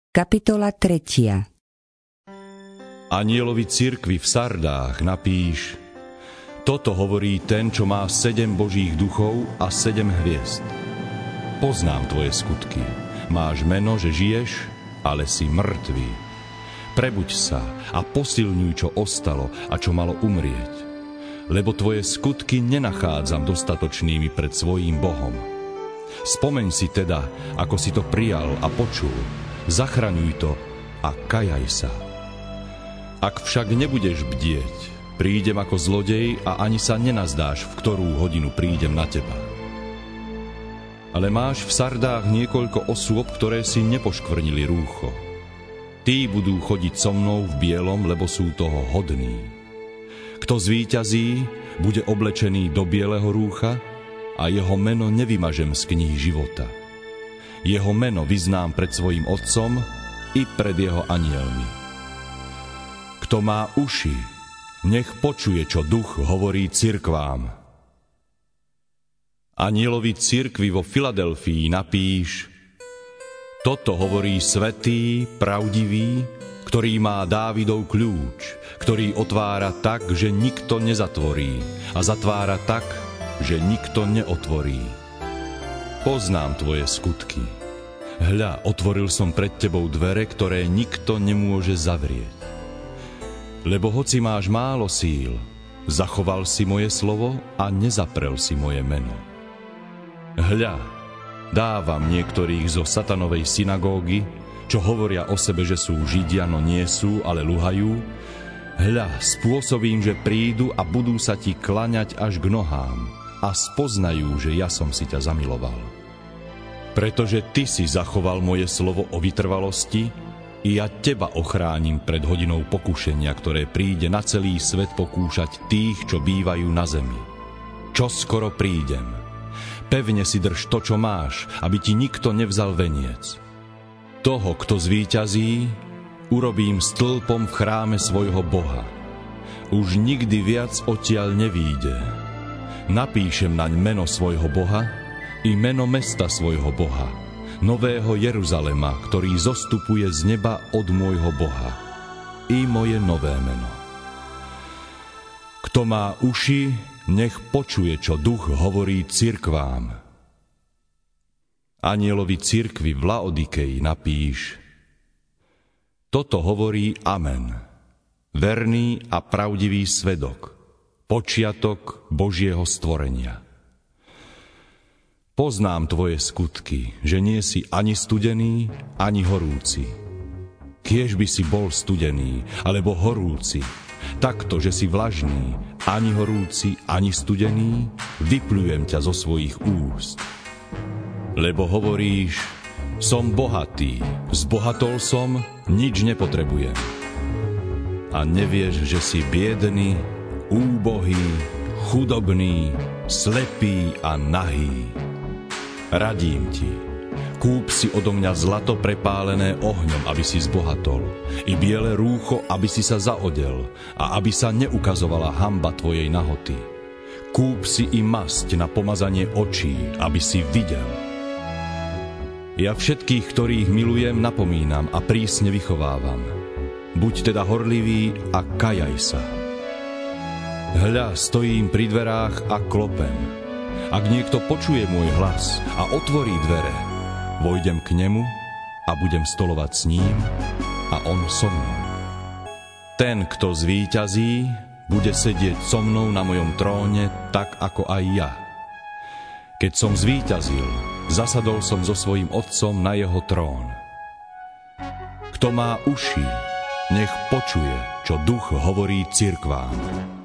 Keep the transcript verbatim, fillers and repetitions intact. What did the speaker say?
Kapitola tretia. Anielovi cirkvi v Sardách napíš: Toto hovorí ten, čo má sedem božích duchov a sedem hviezd. Poznám tvoje skutky. Máš meno, že žiješ, ale si mŕtvý. Prebuď sa a posilňuj, čo ostalo a čo malo umrieť. Lebo tvoje skutky nenachádzam dostatočnými pred svojím Bohom. Spomeň si teda, ako si to prijal a počul. Zachraňuj to a kajaj sa. Ak však nebudeš bdieť, prídem ako zlodej a ani sa nenazdáš, v ktorú hodinu prídem na teba. Ale máš v Sardách niekoľko osôb, ktoré si nepoškvrnili rúcho. Tí budú chodiť so mnou v bielom, lebo sú toho hodní. Kto zvíťazí, bude oblečený do bieleho rúcha a jeho meno nevymažem z knihy života. Jeho meno vyznám pred svojím otcom i pred jeho anielmi. Kto má uši, nech počuje, čo duch hovorí cirkvám. Anielovi cirkvi vo Filadelfii napíš: Toto hovorí svätý, pravdivý, ktorý má Dávidov kľúč, ktorý otvára tak, že nikto nezatvorí, a zatvára tak, že nikto neotvorí. Poznám tvoje skutky. Hľa, otvoril som pred tebou dvere, ktoré nikto nemôže zavrieť. Lebo hoci máš málo síl, zachoval si moje slovo a nezaprel si moje meno. Hľa, dávam niektorých zo satanovej synagógy, čo hovoria o sebe, že sú Židia, no nie sú, ale luhajú. Hľa, spôsobím, že prídu a budú sa ti klaňať až k nohám a spoznajú, že ja som si ťa zamiloval. Pretože ty si zachoval moje slovo o vytrvalosti, i ja teba ochránim pred hodinou pokušenia, ktoré príde na celý svet pokúšať tých, čo bývajú na zemi. Čo skoro prídem. Pevne si drž to, čo máš, aby ti nikto nevzal veniec. Toho, kto zvíťazí, urobím stĺpom v chráme svojho Boha. Už nikdy viac odtiaľ nevíde. Napíšem naň meno svojho Boha i meno mesta svojho Boha, Nového Jeruzalema, ktorý zostupuje z neba od môjho Boha, i moje nové meno. Kto má uši, nech počuje, čo duch hovorí cirkvám. Anielovi cirkvi v Laodikeji napíš: Toto hovorí Amen, verný a pravdivý svedok, počiatok Božieho stvorenia. Poznám tvoje skutky, že nie si ani studený, ani horúci. Kiež by si bol studený, alebo horúci, takto, že si vlažný, ani horúci, ani studený, vypľujem ťa zo svojich úst. Lebo hovoríš: som bohatý, zbohatol som, nič nepotrebujem. A nevieš, že si biedný, úbohý, chudobný, slepý a nahý. Radím ti, kúp si odo mňa zlato prepálené ohňom, aby si zbohatol, i biele rúcho, aby si sa zaodel, a aby sa neukazovala hanba tvojej nahoty. Kúp si i masť na pomazanie očí, aby si videl. Ja všetkých, ktorých milujem, napomínam a prísne vychovávam. Buď teda horlivý a kajaj sa. Hľa, stojím pri dverách a klopem. Ak niekto počuje môj hlas a otvorí dvere, vojdem k nemu a budem stolovať s ním a on so mnou. Ten, kto zvíťazí, bude sedieť so mnou na mojom tróne, tak ako aj ja. Keď som zvíťazil, zasadol som so svojím otcom na jeho trón. Kto má uši, nech počuje, čo duch hovorí cirkvám.